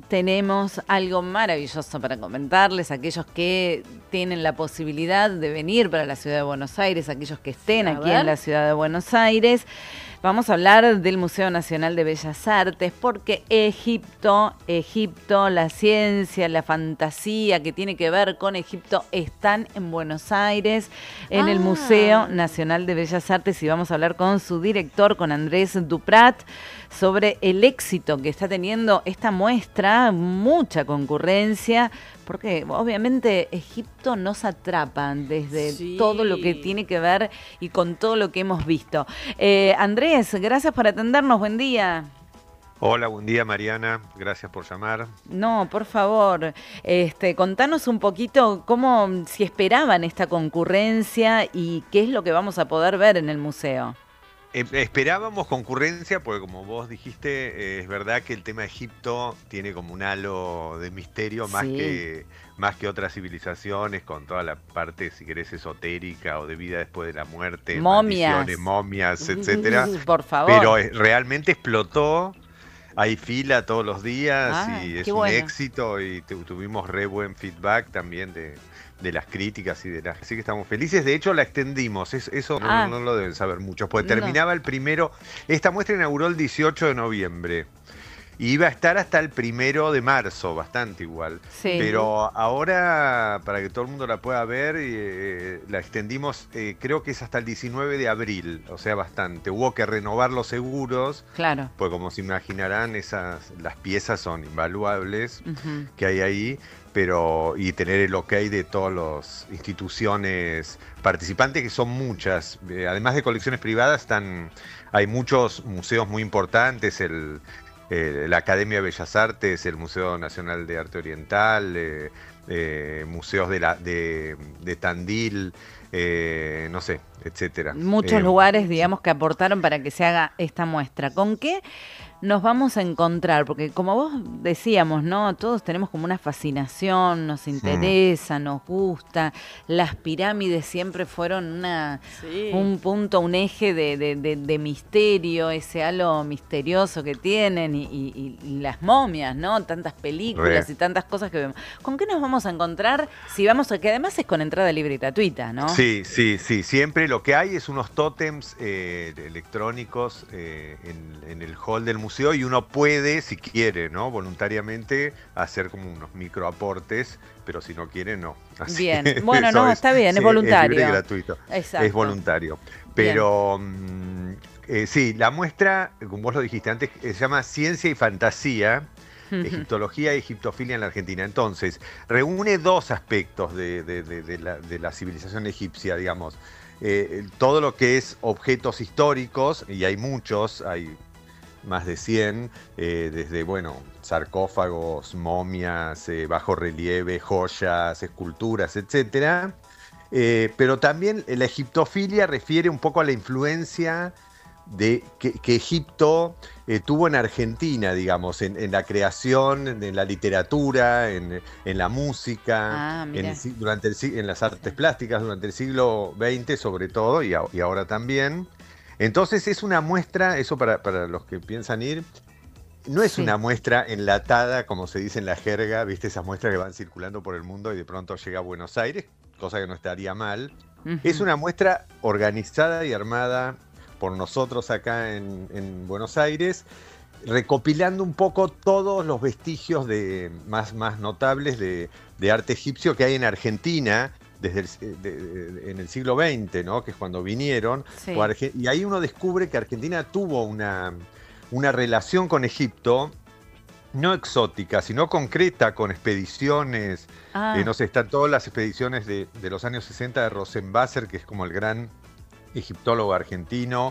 tenemos algo maravilloso para comentarles, aquellos que tienen la posibilidad de venir para la ciudad de Buenos Aires, aquellos que estén aquí en la ciudad de Buenos Aires. Vamos a hablar del Museo Nacional de Bellas Artes, porque Egipto, la ciencia, la fantasía que tiene que ver con Egipto están en Buenos Aires, en el Museo Nacional de Bellas Artes, y vamos a hablar con su director, con Andrés Duprat, sobre el éxito que está teniendo esta muestra, mucha concurrencia, porque obviamente Egipto nos atrapa desde todo lo que tiene que ver y con todo lo que hemos visto. Andrés, gracias por atendernos, buen día. Hola, buen día Mariana, gracias por llamar. No, por favor, contanos un poquito si esperaban esta concurrencia y qué es lo que vamos a poder ver en el museo. Esperábamos concurrencia porque, como vos dijiste, es verdad que el tema de Egipto tiene como un halo de misterio más que otras civilizaciones, con toda la parte, si querés, esotérica o de vida después de la muerte, momias, etcétera. Por favor. Pero realmente explotó. Hay fila todos los días y es un éxito, y tuvimos re buen feedback también de las críticas y así que estamos felices. De hecho, la extendimos, eso no lo deben saber muchos, porque terminaba el primero. Esta muestra inauguró el 18 de noviembre. Y iba a estar hasta el 1 de marzo, bastante igual. Sí. Pero ahora, para que todo el mundo la pueda ver, la extendimos, creo que es hasta el 19 de abril, o sea, bastante. Hubo que renovar los seguros, pues como se imaginarán, las piezas son invaluables que hay ahí, y tener el ok de todas las instituciones participantes, que son muchas. Además de colecciones privadas, hay muchos museos muy importantes, la Academia de Bellas Artes, el Museo Nacional de Arte Oriental, museos de Tandil, no sé, etcétera. Muchos lugares, digamos, que aportaron para que se haga esta muestra. ¿Con qué nos vamos a encontrar? Porque como vos decíamos, ¿no? Todos tenemos como una fascinación, nos interesa, nos gusta. Las pirámides siempre fueron un punto, un eje de misterio, ese halo misterioso que tienen, y las momias, ¿no? Tantas películas y tantas cosas que vemos. ¿Con qué nos vamos a encontrar si vamos que además es con entrada libre y gratuita, ¿no? Sí. Siempre lo que hay es unos tótems electrónicos en el hall del museo, y uno puede, si quiere, ¿no? Voluntariamente hacer como unos microaportes, pero si no quiere, no. Así bien, bueno, no, está bien, es voluntario. Es libre y gratuito. Exacto. Es voluntario. Pero sí, la muestra, como vos lo dijiste antes, se llama Ciencia y Fantasía, Egiptología y Egiptofilia en la Argentina. Entonces, reúne dos aspectos de la civilización egipcia, digamos. Todo lo que es objetos históricos, y hay muchos, hay más de 100, desde, sarcófagos, momias, bajo relieve, joyas, esculturas, etcétera. Pero también la egiptofilia refiere un poco a la influencia que Egipto tuvo en Argentina, digamos, en la creación, en la literatura, en la música, en las artes plásticas durante el siglo XX sobre todo, y ahora también. Entonces es una muestra, eso para los que piensan ir, no es una muestra enlatada, como se dice en la jerga, ¿viste? Esas muestras que van circulando por el mundo y de pronto llega a Buenos Aires, cosa que no estaría mal. Es una muestra organizada y armada por nosotros acá en Buenos Aires, recopilando un poco todos los vestigios más notables de arte egipcio que hay en Argentina en el siglo XX, ¿no? Que es cuando vinieron. Y ahí uno descubre que Argentina tuvo una relación con Egipto, no exótica, sino concreta, con expediciones. No sé, están todas las expediciones de los años 60 de Rosenwasser, que es como el gran egiptólogo argentino.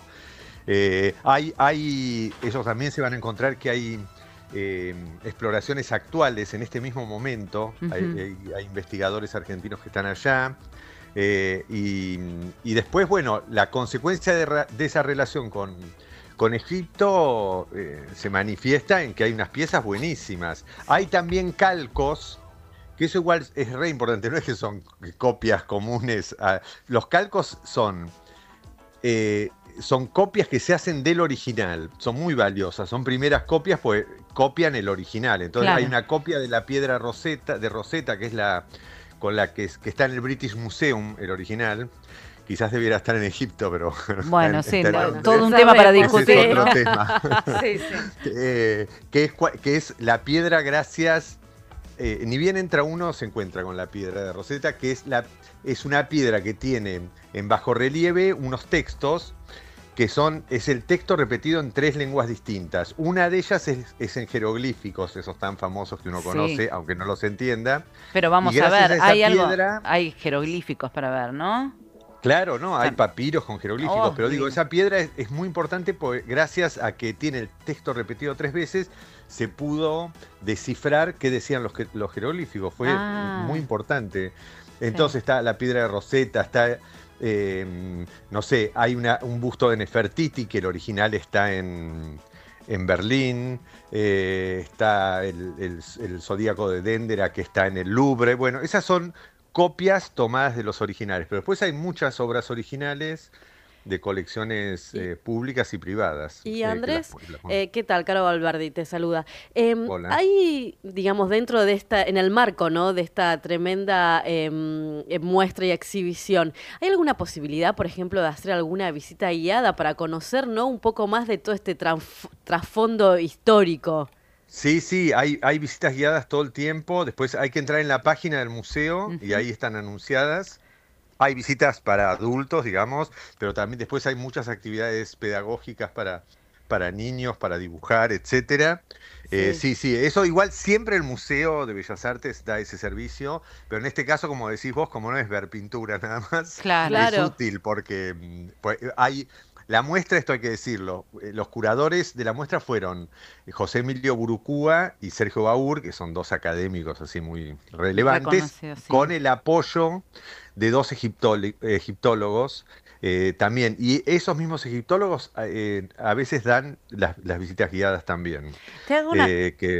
Ellos también se van a encontrar que hay exploraciones actuales en este mismo momento. Hay investigadores argentinos que están allá. Y después, la consecuencia de esa relación con Egipto se manifiesta en que hay unas piezas buenísimas. Hay también calcos, que eso igual es re importante, no es que son copias comunes. Los calcos son copias que se hacen del original, son muy valiosas, son primeras copias, pues copian el original. Entonces Claro. hay una copia de la piedra de Rosetta, que es la con la que está en el British Museum, el original. Quizás debiera estar en Egipto, pero Bueno, está sí, en no, Londres. todo un tema para Ese discutir. es otro tema. Sí, sí. Que es la piedra gracias. Ni bien entra uno, se encuentra con la piedra de Rosetta, que es una piedra que tiene en bajorrelieve unos textos que es el texto repetido en 3 lenguas distintas. Una de ellas es en jeroglíficos, esos tan famosos que uno conoce, aunque no los entienda. Pero vamos Y a ver, gracias hay piedra, hay jeroglíficos para ver, ¿no? Claro, no, hay papiros con jeroglíficos, pero digo, Obvio. esa piedra es muy importante porque gracias a que tiene el texto repetido 3 veces, se pudo descifrar qué decían los jeroglíficos. Fue muy importante. Entonces está la piedra de Rosetta, está, no sé, hay un busto de Nefertiti, que el original está en Berlín, está el Zodíaco de Dendera, que está en el Louvre. Bueno, esas son copias tomadas de los originales, pero después hay muchas obras originales de colecciones públicas y privadas. Y Andrés, ¿qué tal? Caro Valverdi te saluda. Hola. Hay, digamos, dentro de en el marco, ¿no?, de esta tremenda muestra y exhibición, ¿hay alguna posibilidad, por ejemplo, de hacer alguna visita guiada para conocer, ¿no?, un poco más de todo este trasfondo histórico? Sí, hay visitas guiadas todo el tiempo. Después hay que entrar en la página del museo y ahí están anunciadas. Hay visitas para adultos, digamos, pero también después hay muchas actividades pedagógicas para niños, para dibujar, etcétera. Sí, eso igual siempre el Museo de Bellas Artes da ese servicio, pero en este caso, como decís vos, como no es ver pintura nada más, es útil porque hay... La muestra, esto hay que decirlo, los curadores de la muestra fueron José Emilio Burucúa y Sergio Baur, que son 2 académicos así muy relevantes, sí, con el apoyo de 2 egiptólogos también. Y esos mismos egiptólogos a veces dan las visitas guiadas también. ¿Te hago una...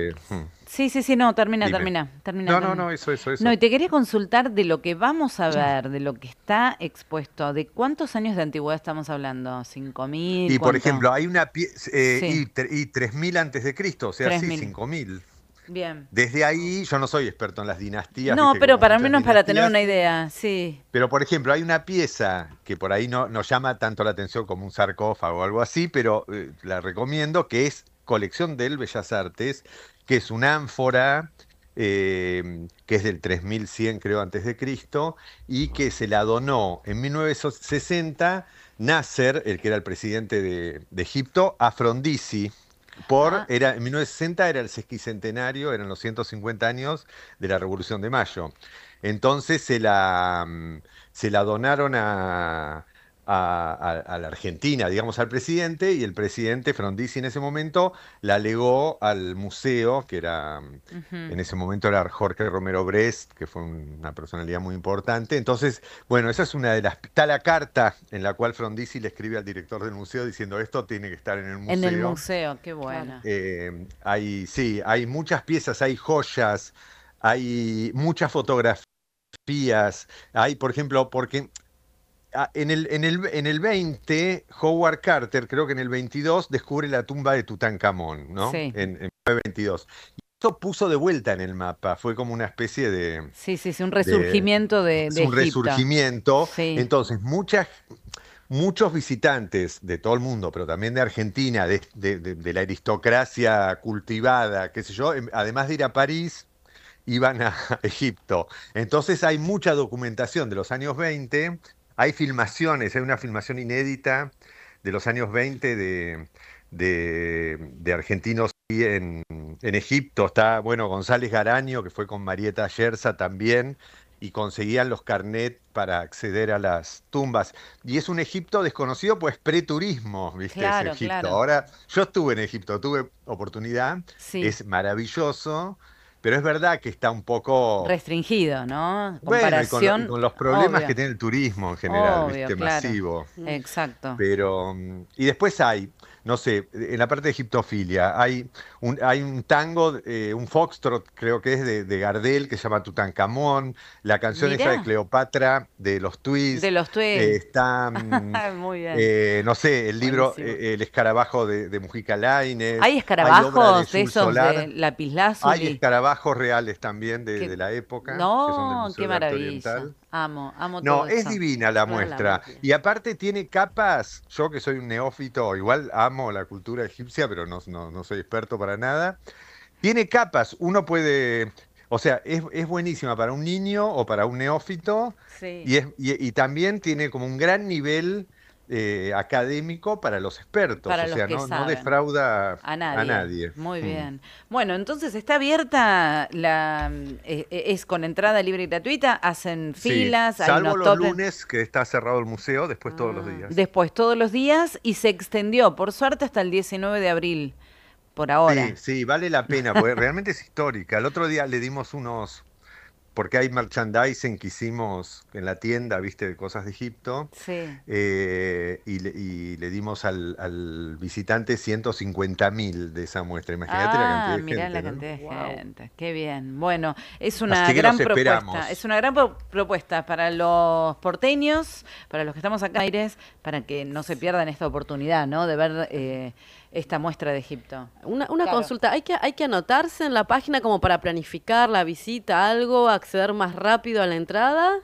Sí, no, termina. No, eso. No, y te quería consultar de lo que vamos a ver, de lo que está expuesto, ¿de cuántos años de antigüedad estamos hablando? ¿5.000? Y por ejemplo, hay una pieza, y 3.000 antes de Cristo, o sea, 5.000. Bien. Desde ahí, yo no soy experto en las dinastías. No, pero para menos para tener una idea, sí. Pero, por ejemplo, hay una pieza que por ahí no llama tanto la atención como un sarcófago o algo así, pero la recomiendo, que es colección del Bellas Artes, que es una ánfora que es del 3100, creo, antes de Cristo, y que se la donó en 1960 Nasser, el que era el presidente de Egipto, a Frondizi. En 1960 era el sesquicentenario, eran los 150 años de la Revolución de Mayo. Entonces se la donaron a la Argentina, digamos, al presidente, y el presidente Frondizi en ese momento la legó al museo, que era, en ese momento era Jorge Romero Brest, que fue una personalidad muy importante. Entonces, bueno, esa es una de las... Está la carta en la cual Frondizi le escribe al director del museo diciendo esto tiene que estar en el museo. En el museo, qué buena. Hay muchas piezas, hay joyas, hay muchas fotografías, hay, por ejemplo, porque... En el 20, Howard Carter, creo que en el 22, descubre la tumba de Tutankamón, ¿no? Sí. En 1922. Y eso puso de vuelta en el mapa, fue como una especie de... Sí, un resurgimiento de un resurgimiento. Sí. Entonces, muchos visitantes de todo el mundo, pero también de Argentina, de la aristocracia cultivada, qué sé yo, además de ir a París, iban a Egipto. Entonces hay mucha documentación de los años 20. Hay filmaciones, hay una filmación inédita de los años 20 de argentinos en Egipto. Está, bueno, González Garaño, que fue con Marieta Yerza también, y conseguían los carnets para acceder a las tumbas. Y es un Egipto desconocido, pues preturismo, ¿viste? Claro, ese Egipto. claro. Ahora, yo estuve en Egipto, tuve oportunidad, es maravilloso. Pero es verdad que está un poco... restringido, ¿no? Comparación... Bueno, y con los problemas obvio. que tiene el turismo en general, Obvio, ¿viste? Claro. Masivo. Exacto. Pero... Y después hay no sé, en la parte de egiptofilia, hay un tango, un foxtrot, creo que es de Gardel, que se llama Tutankamón, la canción esa de Mirá, Cleopatra, de los de Twist, los Twins. está, Muy bien. no sé, el libro Buenísimo. El escarabajo de Mujica ¿Hay Lainez, hay obra de escarabajos de Jules esos de Solar, hay lapislázuli? escarabajos reales también de Que... la época, que son del No, Museo qué de Arte maravilla. Oriental. Amo, amo todo No, es eso. divina la Suena la muestra. máquina. Y aparte tiene capas, yo que soy un neófito, igual amo la cultura egipcia, pero no soy experto para nada. Tiene capas, uno puede, o sea, es buenísima para un niño o para un neófito, Sí. y también tiene como un gran nivel académico para los expertos, Para o los sea, que no saben. defrauda A a nadie. nadie. Muy Mm. bien. Bueno, entonces está abierta es con entrada libre y gratuita, hacen Sí, filas, hay salvo unos los topes. lunes que está cerrado el museo, después todos los Ah. días. Después todos los días y se extendió, por suerte, hasta el 19 de abril, por Sí, ahora. sí, vale la pena, porque realmente es histórica. El otro día le dimos porque hay merchandising que hicimos en la tienda, viste, de cosas de Egipto, Sí. y le dimos al visitante 150.000 de esa muestra. Imagínate la cantidad Ah, de mirá gente, la ¿no? cantidad de Wow. gente. Qué bien. Bueno, es una Así que gran los propuesta. Es esperamos. una gran propuesta para los porteños, para los que estamos acá en Aires, para que no se pierdan esta oportunidad, ¿no? De ver esta muestra de Egipto. Una Claro. consulta, ¿hay que anotarse en la página como para planificar la visita, algo, acceder más rápido a la entrada?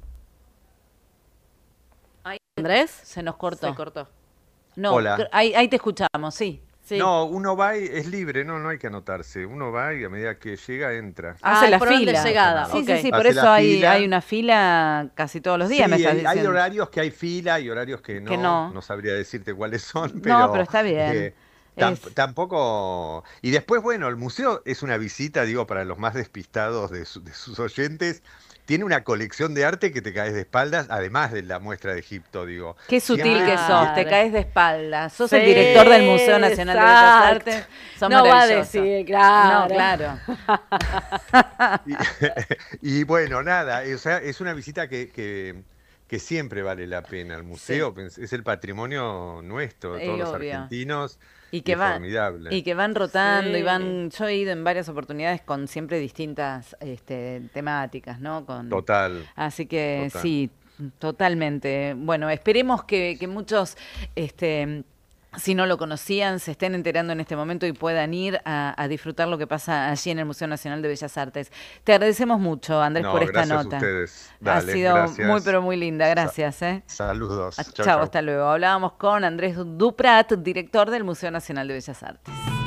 Ahí ¿Andrés? se nos cortó. Se cortó. No, Hola. ahí te escuchamos, sí. Sí. No, uno va y es libre, no hay que anotarse. Uno va y a medida que llega, entra. Hace Ah, la por orden de fila. llegada, Sí, ok. sí, sí, por Hace eso la hay fila. una fila casi todos los días, me Sí, estás hay diciendo. horarios que hay fila y horarios que Que no. no sabría decirte cuáles son, No, pero pero está bien. tampoco. Y después, bueno, el museo es una visita, digo, para los más despistados de sus oyentes. Tiene una colección de arte que te caes de espaldas, además de la muestra de Egipto, digo. Qué sutil Siempre que sos, te Claro. caes de espaldas. Sos el Sí, director del Museo Nacional de Bellas exacto. Artes. Sos No va a maravilloso. decir, claro. No, claro. Y, y bueno, nada, o sea, es una visita que siempre vale la pena. El Sí, museo es el patrimonio nuestro, de todos los obvio. argentinos, Y y que es va, formidable. y que van rotando y Sí. van. Yo he ido en varias oportunidades con siempre distintas temáticas, ¿no? Total, Así que total. sí, totalmente. Bueno, esperemos que muchos, si no lo conocían, se estén enterando en este momento y puedan ir a disfrutar lo que pasa allí en el Museo Nacional de Bellas Artes. Te agradecemos mucho, Andrés, por No, esta gracias a nota. ustedes. Ha Dale, sido muy, gracias. pero muy linda. Gracias, ¿eh? Saludos. Chau, Chao, chau. hasta luego. Hablábamos con Andrés Duprat, director del Museo Nacional de Bellas Artes.